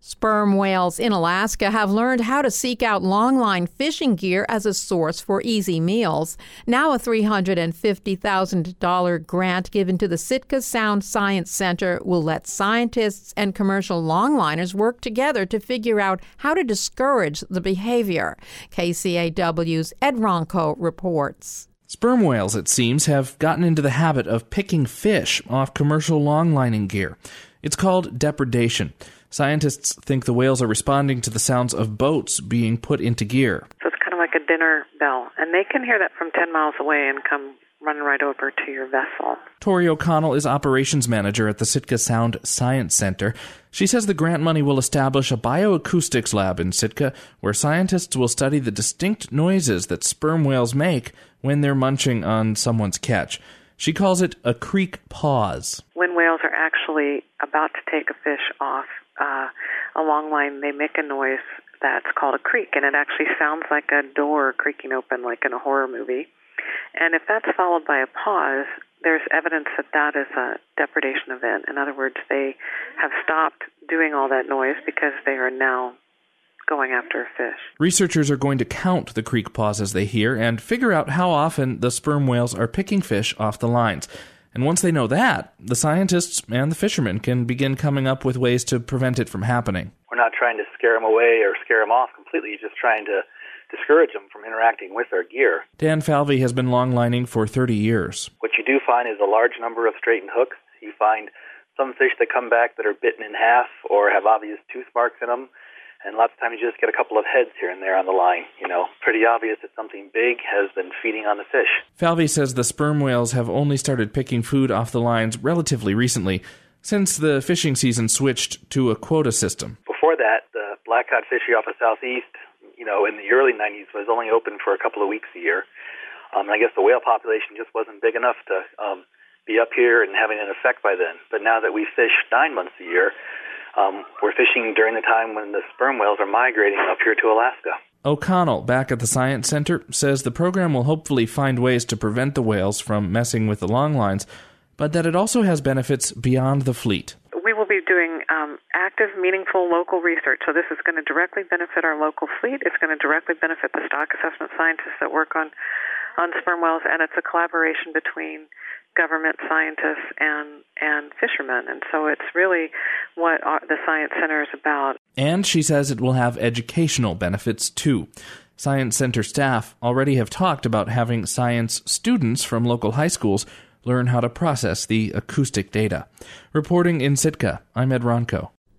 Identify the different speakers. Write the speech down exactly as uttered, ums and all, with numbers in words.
Speaker 1: Sperm whales in Alaska have learned how to seek out longline fishing gear as a source for easy meals. Now a three hundred fifty thousand dollars grant given to the Sitka Sound Science Center will let scientists and commercial longliners work together to figure out how to discourage the behavior. K C A W's Ed Ronco reports.
Speaker 2: Sperm whales, it seems, have gotten into the habit of picking fish off commercial longlining gear. It's called depredation. Scientists think the whales are responding to the sounds of boats being put into gear.
Speaker 3: So it's kind of like a dinner bell, and they can hear that from ten miles away and come running right over to your vessel.
Speaker 2: Tori O'Connell is operations manager at the Sitka Sound Science Center. She says the grant money will establish a bioacoustics lab in Sitka where scientists will study the distinct noises that sperm whales make when they're munching on someone's catch. She calls it a creek pause.
Speaker 3: When whales are actually about to take a fish off uh, a long line, they make a noise that's called a creak, and it actually sounds like a door creaking open like in a horror movie. And if that's followed by a pause, there's evidence that that is a depredation event. In other words, they have stopped doing all that noise because they are now going after a fish.
Speaker 2: Researchers are going to count the creek pauses they hear and figure out how often the sperm whales are picking fish off the lines. And once they know that, the scientists and the fishermen can begin coming up with ways to prevent it from happening.
Speaker 4: We're not trying to scare them away or scare them off completely, just trying to discourage them from interacting with our gear.
Speaker 2: Dan Falvey has been longlining for thirty years.
Speaker 4: What you do find is a large number of straightened hooks. You find some fish that come back that are bitten in half or have obvious tooth marks in them. And lots of times you just get a couple of heads here and there on the line. You know, pretty obvious that something big has been feeding on the fish.
Speaker 2: Falvey says the sperm whales have only started picking food off the lines relatively recently, since the fishing season switched to a quota system.
Speaker 4: Before that, the black-cod fishery off the southeast, you know, in the early nineties was only open for a couple of weeks a year. Um, and I guess the whale population just wasn't big enough to um, be up here and having an effect by then. But now that we fish nine months a year, Um, we're fishing during the time when the sperm whales are migrating up here to Alaska.
Speaker 2: O'Connell, back at the Science Center, says the program will hopefully find ways to prevent the whales from messing with the long lines, but that it also has benefits beyond the fleet.
Speaker 3: We will be doing um, active, meaningful local research. So this is going to directly benefit our local fleet. It's going to directly benefit the stock assessment scientists that work on, on sperm whales, and it's a collaboration between government scientists and, and fishermen. And so it's really what our, the Science Center is about.
Speaker 2: And she says it will have educational benefits, too. Science Center staff already have talked about having science students from local high schools learn how to process the acoustic data. Reporting in Sitka, I'm Ed Ronco.